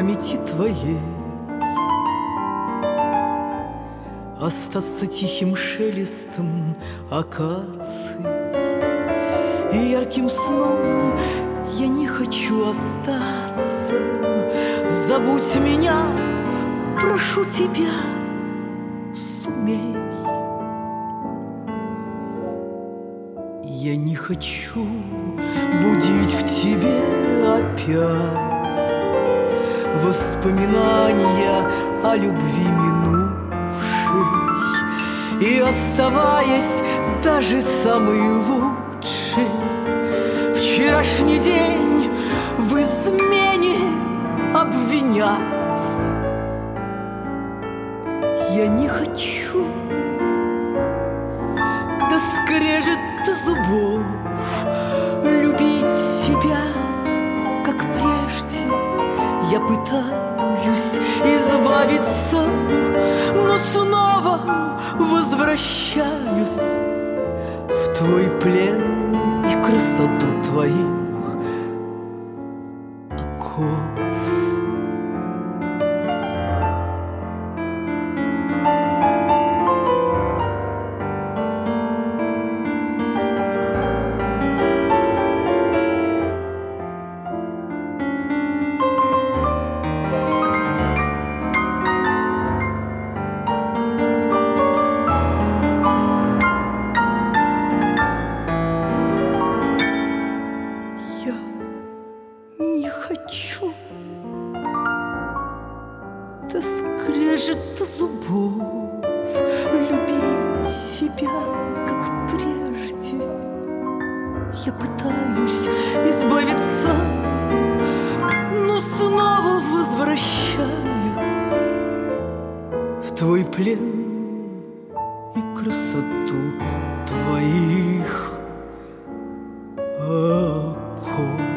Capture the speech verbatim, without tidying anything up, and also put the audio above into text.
памяти твоей, остаться тихим шелестом акаций. И ярким сном я не хочу остаться. Забудь меня, прошу тебя, сумей. Я не хочу будить в тебе опять воспоминания о любви минувшей. И оставаясь даже самый лучший, вчерашний день в измене обвинять. Я не хочу до скрежета зубов любить тебя, как прежде. Я пытаюсь избавиться, но снова возвращаюсь в твой плен и красоту твоих оков. Не хочу до скрежета зубов любить себя, как прежде. Я пытаюсь избавиться, но снова возвращаюсь в твой плен и красоту твоих оков.